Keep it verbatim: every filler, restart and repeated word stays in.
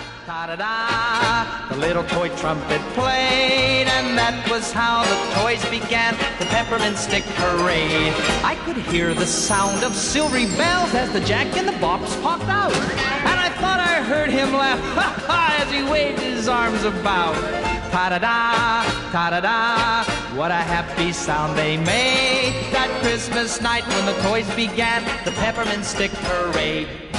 ta-da-da. The little toy trumpet played, and that was how the toys began the Peppermint Stick Parade. I could hear the sound of silvery bells as the Jack-in-the-Box popped out, and I thought I heard him laugh, ha ha, as he waved his arms about. Ta-da-da, ta-da-da, what a happy sound they made that Christmas night when the toys began the Peppermint Stick Parade.